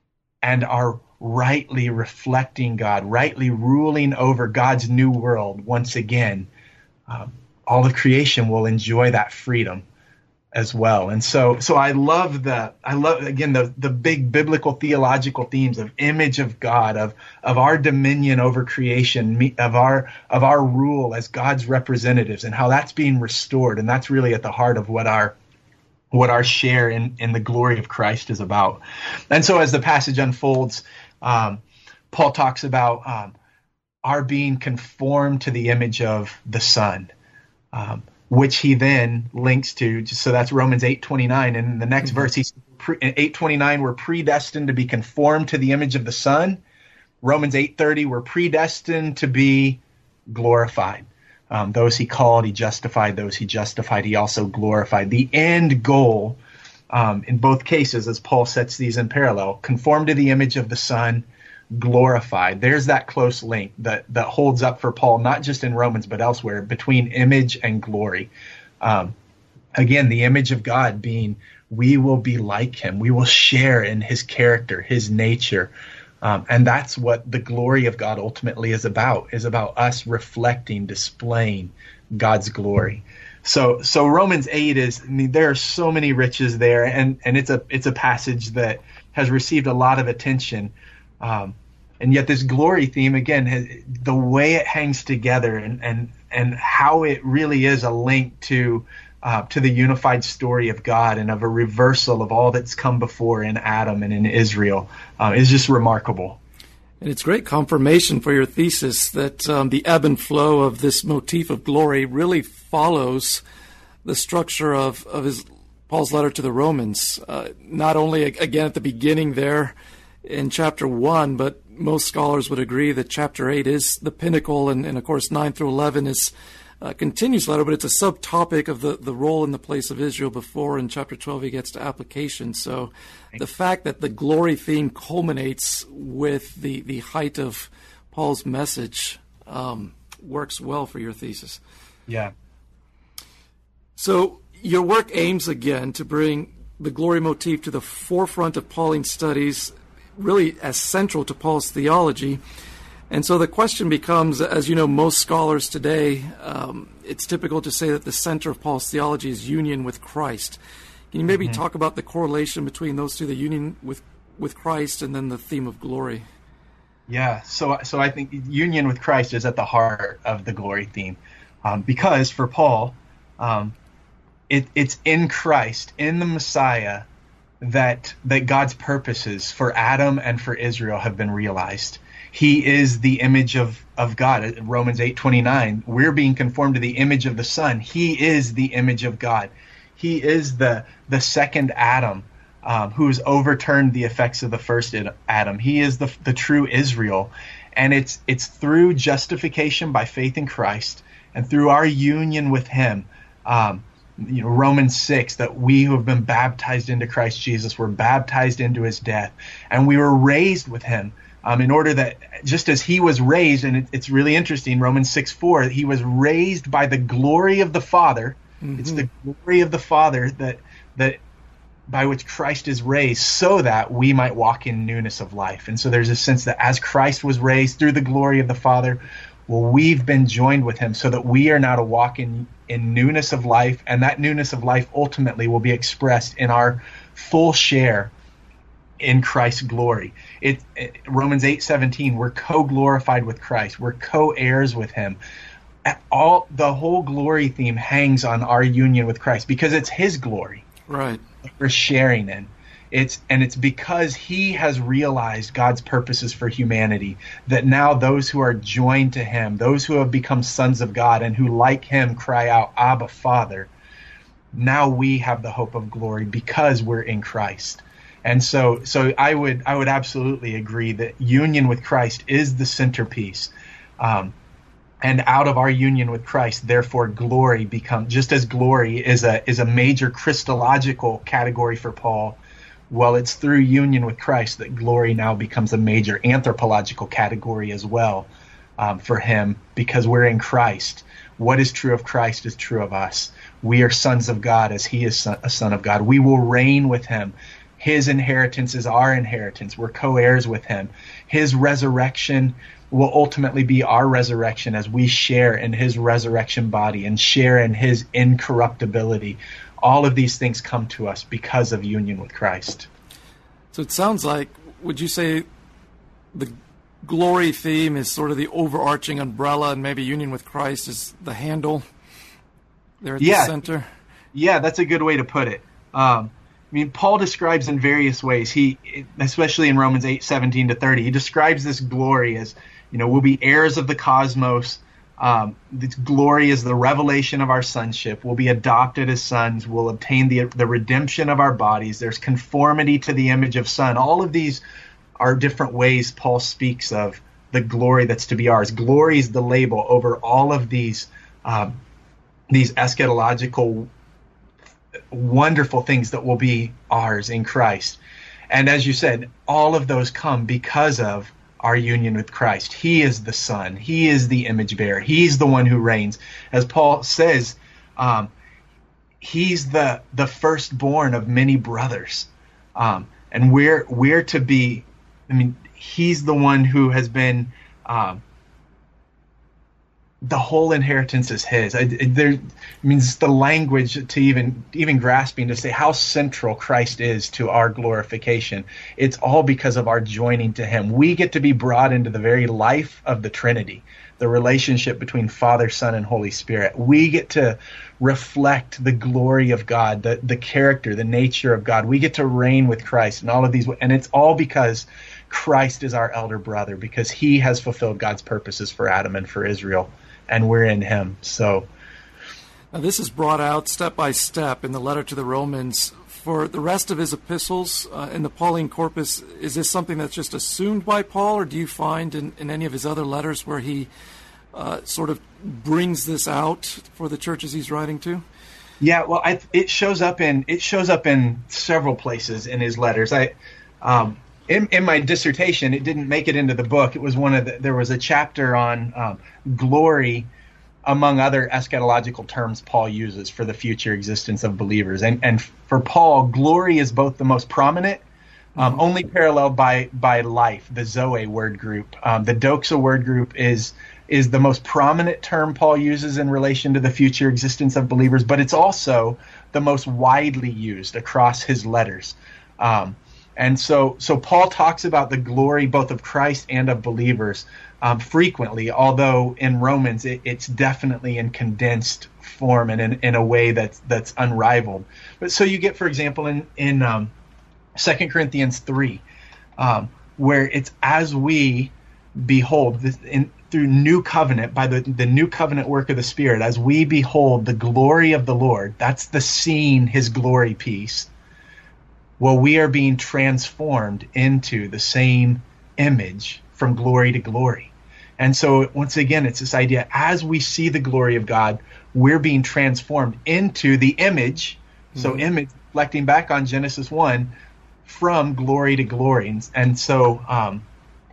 and are rightly reflecting God, rightly ruling over God's new world once again, um, all of creation will enjoy that freedom as well. And so so I love the I love again the the big biblical theological themes of image of God, of of our dominion over creation, of our of our rule as God's representatives, and how that's being restored. And that's really at the heart of what our what our share in, in the glory of Christ is about. And so as the passage unfolds, um, Paul talks about um, our being conformed to the image of the Son, um, which he then links to. So that's Romans eight twenty-nine. And in the next mm-hmm. verse, he's in eight twenty-nine, we're predestined to be conformed to the image of the Son. Romans eight thirty, we're predestined to be glorified. Um, those he called, he justified. Those he justified, he also glorified. The end goal, um, in both cases, as Paul sets these in parallel, conformed to the image of the Son, glorified. There's that close link that, that holds up for Paul, not just in Romans, but elsewhere, between image and glory. Um, again, the image of God being, we will be like him. We will share in his character, his nature. Um, and that's what the glory of God ultimately is about, is about us reflecting, displaying God's glory. So so Romans eight is, I mean, there are so many riches there, and, and it's a it's a passage that has received a lot of attention. Um, and yet this glory theme, again, has, the way it hangs together and, and, and how it really is a link to Uh, to the unified story of God and of a reversal of all that's come before in Adam and in Israel uh, is just remarkable. And it's great confirmation for your thesis that um, the ebb and flow of this motif of glory really follows the structure of, of his Paul's letter to the Romans. Uh, not only, again, at the beginning there in chapter one, but most scholars would agree that chapter eight is the pinnacle, and, and of course nine through eleven is Uh, continues letter, but it's a subtopic of the, the role and the place of Israel before. In chapter twelve, he gets to application. So the fact that the glory theme culminates with the, the height of Paul's message um, works well for your thesis. Yeah. So your work aims, again, to bring the glory motif to the forefront of Pauline studies, really as central to Paul's theology. And so the question becomes, as you know, most scholars today, um, it's typical to say that the center of Paul's theology is union with Christ. Can you maybe mm-hmm. talk about the correlation between those two, the union with, with Christ and then the theme of glory? Yeah, so so I think union with Christ is at the heart of the glory theme. Um, because for Paul, um, it, it's in Christ, in the Messiah, that that God's purposes for Adam and for Israel have been realized. He is the image of, of God. Romans eight twenty-nine, we're being conformed to the image of the Son. He is the image of God. He is the the second Adam um, who's overturned the effects of the first Adam. He is the the true Israel. And it's it's through justification by faith in Christ and through our union with him, um, you know, Romans six, that we who have been baptized into Christ Jesus were baptized into his death. And we were raised with him. Um, in order that, just as he was raised, and it, it's really interesting, Romans six four, he was raised by the glory of the Father. Mm-hmm. It's the glory of the Father that that by which Christ is raised, so that we might walk in newness of life. And so there's a sense that as Christ was raised through the glory of the Father, well, we've been joined with him so that we are now to walk in, in newness of life, and that newness of life ultimately will be expressed in our full share in Christ's glory. It, it Romans eight seventeen, we're co-glorified with Christ. We're co-heirs with him. All the whole glory theme hangs on our union with Christ because it's his glory. Right. We're sharing in. It's and it's because he has realized God's purposes for humanity that now those who are joined to him, those who have become sons of God and who like him cry out, Abba, Father, now we have the hope of glory because we're in Christ. And so so I would I would absolutely agree that union with Christ is the centerpiece. Um, and out of our union with Christ, therefore glory becomes, just as glory is a is a major Christological category for Paul, well, it's through union with Christ that glory now becomes a major anthropological category as well um, for him, because we're in Christ. What is true of Christ is true of us. We are sons of God as he is son, a son of God. We will reign with him. His inheritance is our inheritance. We're co-heirs with him. His resurrection will ultimately be our resurrection as we share in his resurrection body and share in his incorruptibility. All of these things come to us because of union with Christ. So it sounds like, would you say the glory theme is sort of the overarching umbrella, and maybe union with Christ is the handle there at yeah. the center? Yeah, that's a good way to put it. Um, I mean, Paul describes in various ways, he, especially in Romans eight seventeen to thirty, he describes this glory as, you know, we'll be heirs of the cosmos. Um, this glory is the revelation of our sonship. We'll be adopted as sons. We'll obtain the the redemption of our bodies. There's conformity to the image of Son. All of these are different ways Paul speaks of the glory that's to be ours. Glory is the label over all of these um, these eschatological wonderful things that will be ours in Christ. And as you said, all of those come because of our union with Christ. He is the Son. He is the image bearer. He's the one who reigns. As Paul says, um, he's the the firstborn of many brothers. Um, and we're we're to be, I mean, he's the one who has been, um, the whole inheritance is his. I, there, I mean, it's the language to even even grasping to say how central Christ is to our glorification. It's all because of our joining to him. We get to be brought into the very life of the Trinity, the relationship between Father, Son, and Holy Spirit. We get to reflect the glory of God, the, the character, the nature of God. We get to reign with Christ and all of these. And it's all because Christ is our elder brother, because he has fulfilled God's purposes for Adam and for Israel. And we're in him. So now this is brought out step by step in the letter to the Romans. For the rest of his epistles uh, in the Pauline corpus, is this something that's just assumed by Paul, or do you find in, in any of his other letters where he uh, sort of brings this out for the churches he's writing to? Yeah, well, I, it shows up in it shows up in several places in his letters. I um, In, in my dissertation, it didn't make it into the book. It was one of the, there was a chapter on um, glory, among other eschatological terms Paul uses for the future existence of believers. And and for Paul, glory is both the most prominent, um, only paralleled by by life, the Zoe word group. Um, the doxa word group is is the most prominent term Paul uses in relation to the future existence of believers, but it's also the most widely used across his letters. Um, And so so Paul talks about the glory both of Christ and of believers um, frequently, although in Romans it, it's definitely in condensed form and in, in a way that's that's unrivaled. But so you get, for example, in, in um, Second Corinthians three, um, where it's as we behold, this, in, through new covenant, by the, the new covenant work of the Spirit, as we behold the glory of the Lord, that's the seeing his glory piece. Well, we are being transformed into the same image from glory to glory. And so, once again, it's this idea, as we see the glory of God, we're being transformed into the image. Mm-hmm. So image, reflecting back on Genesis one, from glory to glory. And, and so um,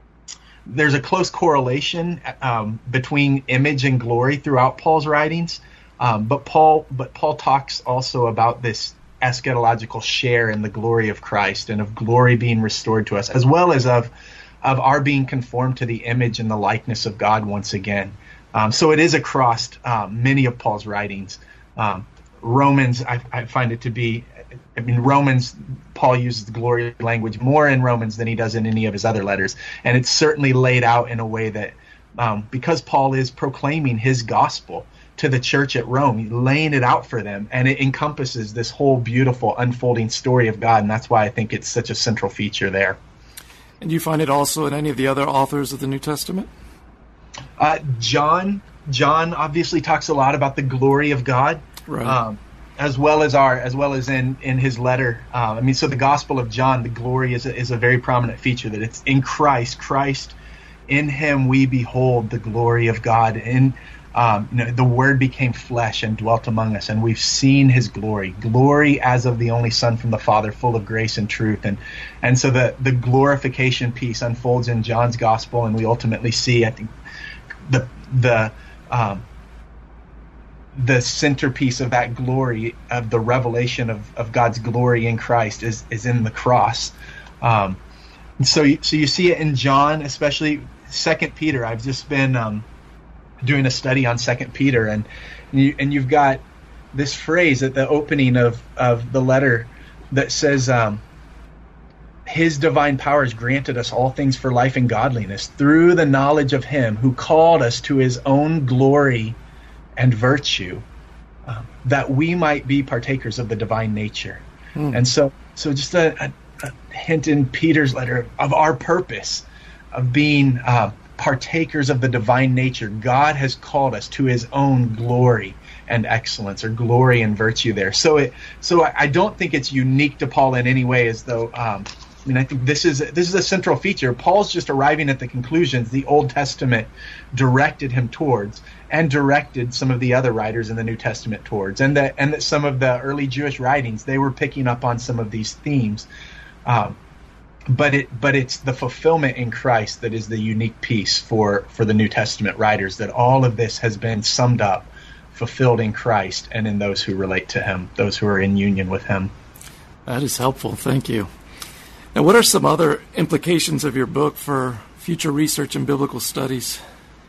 there's a close correlation um, between image and glory throughout Paul's writings. Um, but Paul, but Paul talks also about this eschatological share in the glory of Christ and of glory being restored to us, as well as of of our being conformed to the image and the likeness of God once again. Um, so it is across um, many of Paul's writings. Um, Romans, I, I find it to be I mean, Romans, Paul uses the glory language more in Romans than he does in any of his other letters. And it's certainly laid out in a way that, um, because Paul is proclaiming his gospel to the church at Rome, laying it out for them, and it encompasses this whole beautiful unfolding story of God. And that's why I think it's such a central feature there. And you find it also in any of the other authors of the New Testament? Uh, John, John obviously talks a lot about the glory of God. Right. Um, as well as our, as well as in, in his letter. Um, I mean, so the Gospel of John, the glory is a, is a very prominent feature, that it's in Christ. Christ, in him we behold the glory of God. In um, you know, the Word became flesh and dwelt among us, and we've seen his glory, glory as of the only Son from the Father, full of grace and truth. And and so the the glorification piece unfolds in John's Gospel, and we ultimately see, I think, the the um, the centerpiece of that glory, of the revelation of, of God's glory in Christ, is is in the cross. Um, and so, you, so you see it in John, especially Second Peter. I've just been um, doing a study on Second Peter, and you, and you've got this phrase at the opening of, of the letter that says, um, "His divine power has granted us all things for life and godliness through the knowledge of Him who called us to His own glory and virtue, um, that we might be partakers of the divine nature." Mm. And so, so just a, a, a hint in Peter's letter of our purpose of being uh, partakers of the divine nature. God has called us to His own glory and excellence, or glory and virtue there. So it, so I, I don't think it's unique to Paul in any way, as though. Um, I mean, I think this is this is a central feature. Paul's just arriving at the conclusions the Old Testament directed him towards, and directed some of the other writers in the New Testament towards, and that and that some of the early Jewish writings, they were picking up on some of these themes. Um, but it but it's the fulfillment in Christ that is the unique piece for for the New Testament writers. That all of this has been summed up, fulfilled in Christ, and in those who relate to Him, those who are in union with Him. That is helpful. Thank you. Now, what are some other implications of your book for future research in biblical studies?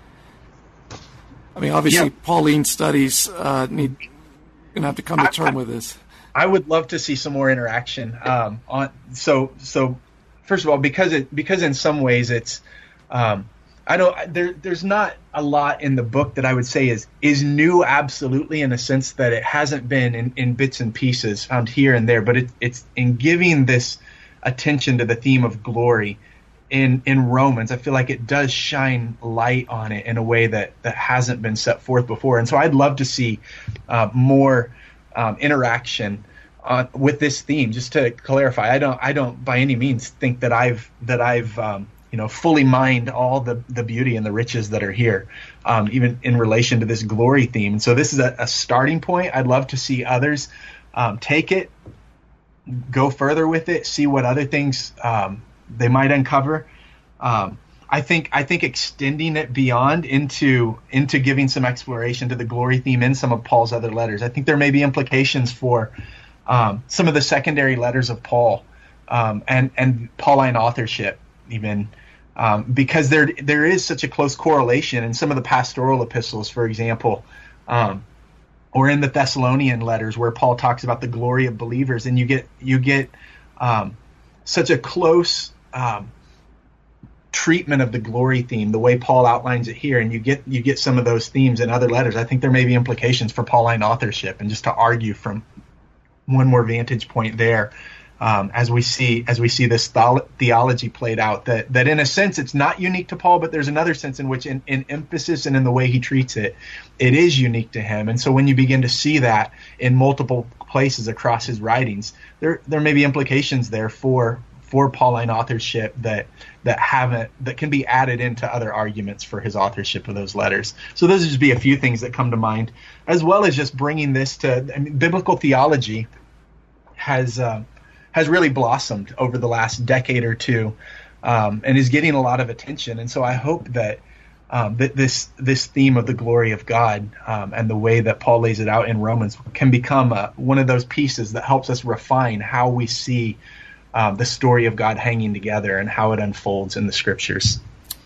I mean, obviously, yeah. Pauline studies uh, need going to have to come to term I, I, with this. I would love to see some more interaction. Um, on so so, first of all, because it because in some ways it's um, I don't there there's not a lot in the book that I would say is is new, absolutely, in a sense that it hasn't been in, in bits and pieces found here and there, but it, it's in giving this attention to the theme of glory in in Romans. I feel like it does shine light on it in a way that that hasn't been set forth before, and so I'd love to see uh, more um, interaction uh, with this theme. Just to clarify, I don't I don't by any means think that I've that I've um, you know fully mined all the the beauty and the riches that are here, um, even in relation to this glory theme. And so this is a, a starting point. I'd love to see others um, take it, go further with it, see what other things um, they might uncover. Um, I think I think extending it beyond into into giving some exploration to the glory theme in some of Paul's other letters. I think there may be implications for um, some of the secondary letters of Paul um, and and Pauline authorship, even um, because there there is such a close correlation in some of the pastoral epistles, for example. Um, Or in the Thessalonian letters, where Paul talks about the glory of believers, and you get you get um, such a close um, treatment of the glory theme, the way Paul outlines it here, and you get you get some of those themes in other letters. I think there may be implications for Pauline authorship, and just to argue from one more vantage point there, um, as we see as we see this th- theology played out, that that in a sense it's not unique to Paul, but there's another sense in which in, in emphasis and in the way he treats it, it is unique to him. And so when you begin to see that in multiple places across his writings, there there may be implications there for for Pauline authorship that that haven't that can be added into other arguments for his authorship of those letters. So those would just be a few things that come to mind, as well as just bringing this to I mean, biblical theology has uh, has really blossomed over the last decade or two, um, and is getting a lot of attention. And so I hope that um, that this this theme of the glory of God um, and the way that Paul lays it out in Romans can become uh, one of those pieces that helps us refine how we see um, the story of God hanging together and how it unfolds in the Scriptures.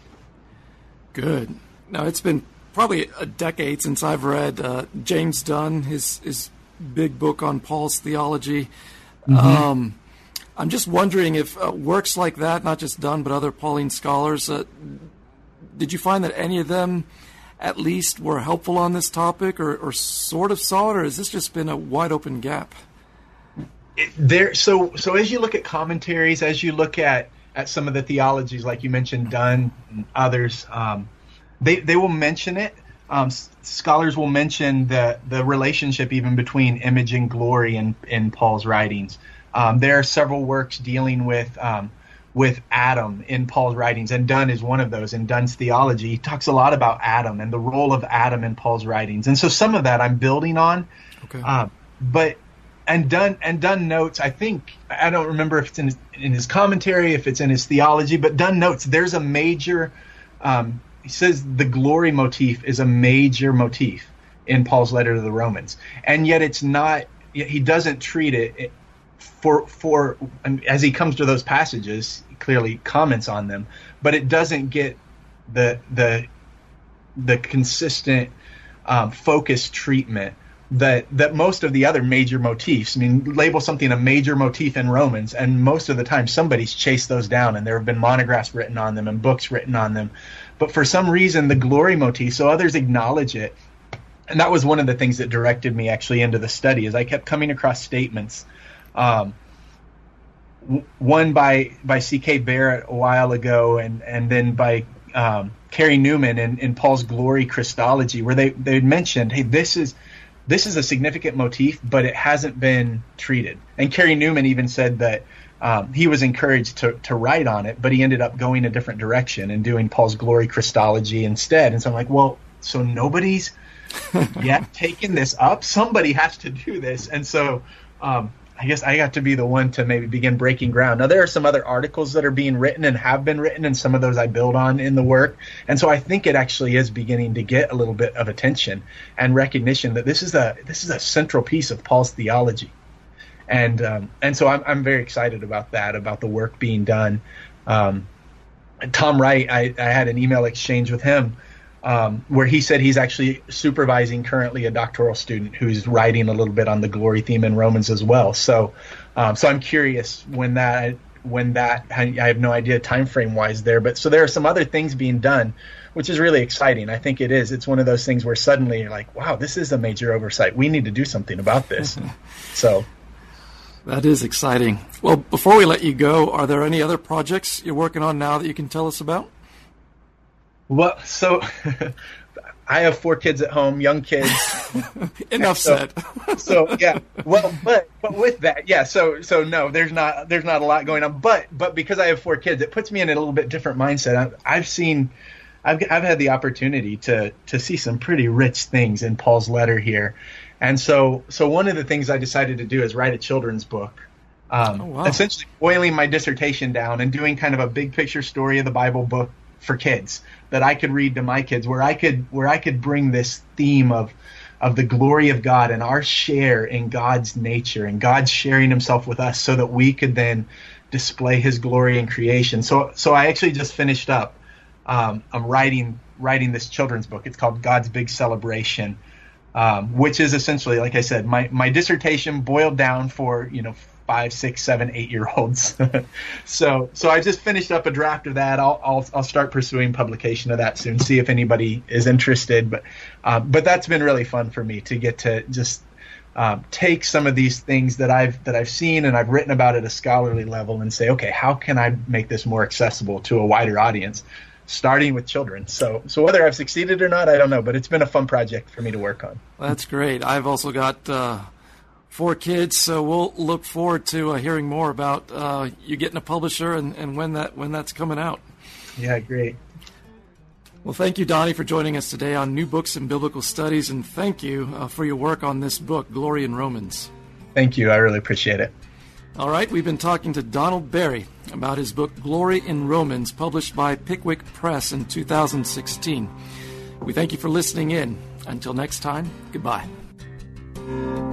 Good. Now, it's been probably a decade since I've read uh, James Dunn, his his big book on Paul's theology. Mm-hmm. Um, I'm just wondering if uh, works like that, not just Dunn, but other Pauline scholars, uh, did you find that any of them at least were helpful on this topic, or, or sort of saw it, or has this just been a wide open gap? It, there, so, so as you look at commentaries, as you look at, at some of the theologies, like you mentioned, Dunn and others, um, they they will mention it. Um, scholars will mention the the relationship even between image and glory in in Paul's writings. Um, there are several works dealing with um, with Adam in Paul's writings, and Dunn is one of those. In Dunn's theology, he talks a lot about Adam and the role of Adam in Paul's writings, and so some of that I'm building on. Okay. Um, but and Dunn and Dunn notes, I think, I don't remember if it's in his, in his commentary, if it's in his theology, but Dunn notes there's a major. Um, he says the glory motif is a major motif in Paul's letter to the Romans, and yet it's not. He doesn't treat it. For for as he comes to those passages, he clearly comments on them, but it doesn't get the the the consistent um, focused treatment that that most of the other major motifs. I mean, label something a major motif in Romans, and most of the time somebody's chased those down, and there have been monographs written on them and books written on them. But for some reason, the glory motif, so others acknowledge it, and that was one of the things that directed me actually into the study. Is I kept coming across statements. Um, one by by C K Barrett a while ago, and and then by um, Carey Newman in, in Paul's Glory Christology, where they they mentioned, hey, this is this is a significant motif, but it hasn't been treated. And Carey Newman even said that um, he was encouraged to to write on it, but he ended up going a different direction and doing Paul's Glory Christology instead. And so I'm like, well, so nobody's yet taken this up. Somebody has to do this, and so. Um, I guess I got to be the one to maybe begin breaking ground. Now, there are some other articles that are being written and have been written, and some of those I build on in the work. And so I think it actually is beginning to get a little bit of attention and recognition that this is a this is a central piece of Paul's theology. And um, and so I'm I'm very excited about that, about the work being done. Um, Tom Wright, I, I had an email exchange with him Um, where he said he's actually supervising currently a doctoral student who's writing a little bit on the glory theme in Romans as well. So, um, so I'm curious when that when that I have no idea time frame wise there, but so there are some other things being done, which is really exciting. I think it is. It's one of those things where suddenly you're like, wow, this is a major oversight. We need to do something about this. So. That is exciting. Well, before we let you go, are there any other projects you're working on now that you can tell us about? Well, so I have four kids at home, young kids. Enough so, said. so yeah, well, but but with that, yeah. So so no, there's not there's not a lot going on. But but because I have four kids, it puts me in a little bit different mindset. I've, I've seen, I've I've had the opportunity to to see some pretty rich things in Paul's letter here, and so so one of the things I decided to do is write a children's book. Um, oh, wow. Essentially boiling my dissertation down and doing kind of a big picture story of the Bible book for kids that I could read to my kids, where I could where I could bring this theme of of the glory of God and our share in God's nature and God sharing himself with us so that we could then display his glory in creation. So so I actually just finished up um, I'm writing writing this children's book. It's called God's Big Celebration, um, which is essentially, like I said, my, my dissertation boiled down for, you know, five, six, seven, eight year olds. so, so I just finished up a draft of that. I'll, I'll, I'll start pursuing publication of that soon. See if anybody is interested. But, uh, but that's been really fun for me to get to just um, take some of these things that I've that I've seen and I've written about at a scholarly level and say, okay, how can I make this more accessible to a wider audience, starting with children? So, so whether I've succeeded or not, I don't know. But it's been a fun project for me to work on. That's great. I've also got. Uh... Four kids, so we'll look forward to uh, hearing more about uh, you getting a publisher and, and when that when that's coming out. Yeah, great. Well, thank you, Donnie, for joining us today on New Books in Biblical Studies, and thank you uh, for your work on this book, Glory in Romans. Thank you. I really appreciate it. All right, we've been talking to Donald Berry about his book, Glory in Romans, published by Pickwick Press in two thousand sixteen. We thank you for listening in. Until next time, goodbye.